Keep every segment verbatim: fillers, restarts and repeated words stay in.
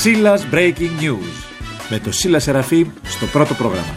Σίλας Breaking News με το Σίλα Σεραφείμ στο πρώτο πρόγραμμα.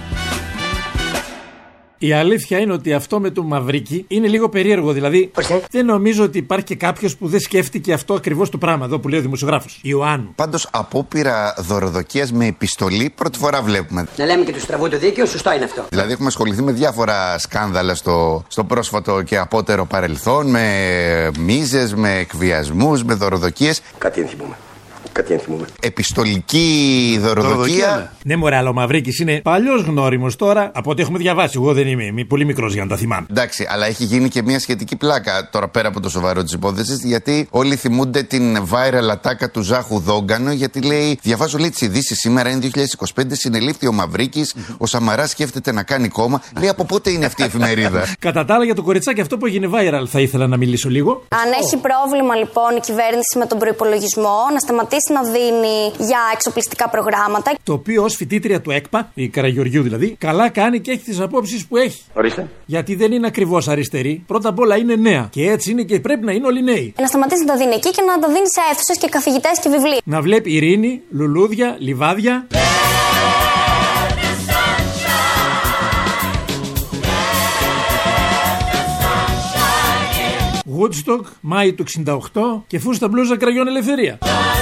Η αλήθεια είναι ότι αυτό με το Μαυρίκι είναι λίγο περίεργο. Δηλαδή, Οστε. δεν νομίζω ότι υπάρχει και κάποιος που δεν σκέφτηκε αυτό ακριβώς το πράγμα εδώ που λέει ο δημοσιογράφος Ιωάννου. Πάντως, απόπειρα δωροδοκίας με επιστολή πρώτη φορά βλέπουμε. Να λέμε και του στραβού το δίκαιο, σωστό είναι αυτό. Δηλαδή, έχουμε ασχοληθεί με διάφορα σκάνδαλα στο, στο πρόσφατο και απότερο παρελθόν, με μίζες, με εκβιασμούς, με δωροδοκίες. Κάτι ενθυμούμε. Κάτι ενθυμούμε. Επιστολική δωροδοκία. Ναι, μωρέ, αλλά ο Μαυρίκης είναι παλιός γνώριμος τώρα από ό,τι έχουμε διαβάσει. Εγώ δεν είμαι, είμαι πολύ μικρός για να τα θυμάμαι. Εντάξει, αλλά έχει γίνει και μια σχετική πλάκα τώρα πέρα από το σοβαρό της υπόθεσης, γιατί όλοι θυμούνται την viral ατάκα του Ζάχου Δόγκανο, γιατί λέει: διαβάζω λέει τις ειδήσεις σήμερα, είναι δύο χιλιάδες είκοσι πέντε, συνελήφθη ο Μαυρίκης, ο Σαμαράς σκέφτεται να κάνει κόμμα. Λέει: από πότε είναι αυτή η εφημερίδα? Κατά τα άλλα, για το κοριτσάκι αυτό που έγινε viral θα ήθελα να μιλήσω λίγο. Αν έχει πρόβλημα λοιπόν η κυβέρνηση με τον προϋπολογισμό, να σταματήσει να δίνει για εξοπλιστικά προγράμματα. Το οποίο ως φοιτήτρια του ΕΚΠΑ, η Καραγεωργιού δηλαδή, καλά κάνει και έχει τις απόψεις που έχει. Ορίστε. Γιατί δεν είναι ακριβώς αριστερή. Πρώτα απ' όλα είναι νέα. Και έτσι είναι και πρέπει να είναι όλοι νέοι. Να σταματήσει να τα δίνει εκεί και να τα δίνει σε αίθουσες και καθηγητές και βιβλία. Να βλέπει ειρήνη, λουλούδια, λιβάδια. Woodstock, Μάη του εξήντα οκτώ και φούστα μπλούζα κραγιόν ελευθερία.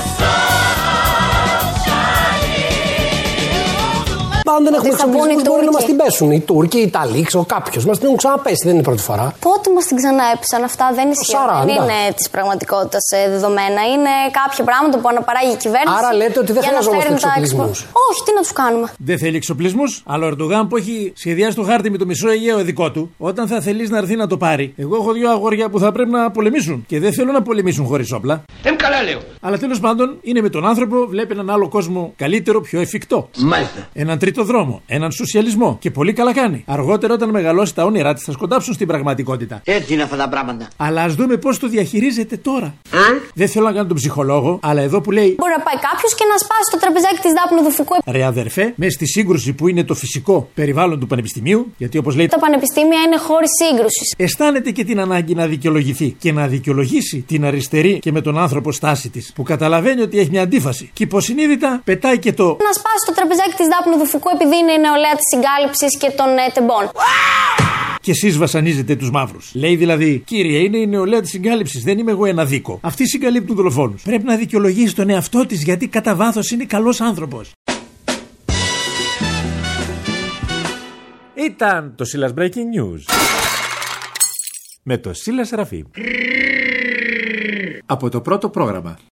Αν δεν έχουμε εξοπλισμούς μπορεί να μας την πέσουν οι Τούρκοι, οι Ιταλοί, ξέρω κάποιος. Μας την έχουν ξαναπέσει, δεν είναι η πρώτη φορά. Πότε μας την ξαναέπεσαν, αυτά δεν ισχύουν. Δεν είναι της πραγματικότητας δεδομένα. Είναι κάποια πράγματα που αναπαράγει η κυβέρνηση. Άρα λέτε ότι δεν χρειαζόμαστε εξοπλισμούς. Όχι, τι να τους κάνουμε. Δεν θέλει εξοπλισμούς, αλλά ο Ερντογάν που έχει σχεδιάσει το χάρτη με το μισό Αιγαίο δικό του, όταν θα θελήσει να έρθει να το πάρει. Εγώ έχω δύο αγόρια που θα πρέπει να πολεμήσουν και δεν θέλω να πολεμήσουν χωρίς όπλα. Εμ καλά λέω. Αλλά τέλος πάντων είναι με τον άνθρωπο, βλέπει έναν άλλο κόσμο καλύτερο, πιο εφικτό. Μάλιστα. Έναν τρίτο δρόμο, έναν σοσιαλισμό. Και πολύ καλά κάνει. Αργότερα, όταν μεγαλώσει, τα όνειρά της θα σκοντάψουν στην πραγματικότητα. Έτσι είναι αυτά τα πράγματα. Αλλά ας δούμε πώς το διαχειρίζεται τώρα. Α? Δεν θέλω να κάνω τον ψυχολόγο, αλλά εδώ που λέει. Μπορεί να πάει κάποιος και να σπάσει το τραπεζάκι της Δάπνου Δουφικού. Ρε αδερφέ, μέσα στη σύγκρουση που είναι το φυσικό περιβάλλον του πανεπιστημίου, γιατί όπως λέει. Τα πανεπιστήμια είναι χώροι σύγκρουσης. Αισθάνεται και την ανάγκη να δικαιολογηθεί και να δικαιολογήσει την αριστερή και με τον άνθρωπο στάση της, που καταλαβαίνει ότι έχει μια αντίφαση. Και υποσυνείδητα πετάει και το. Να σπάσει το τραπεζάκι της Δάπνου Δουφικού επειδή είναι νεολαία της συγκάλυψης και των ε, τεμπών. Και εσείς βασανίζετε τους μαύρους. Λέει δηλαδή: κύριε, είναι η νεολαία της συγκάλυψης, δεν είμαι εγώ ένα δίκο. Αυτοί συγκαλύπτουν δολοφόνους. Πρέπει να δικαιολογήσει τον εαυτό της γιατί κατά βάθος είναι καλός άνθρωπος. Ήταν το Σίλας Breaking News με το Σίλα Σεραφείμ από το πρώτο πρόγραμμα.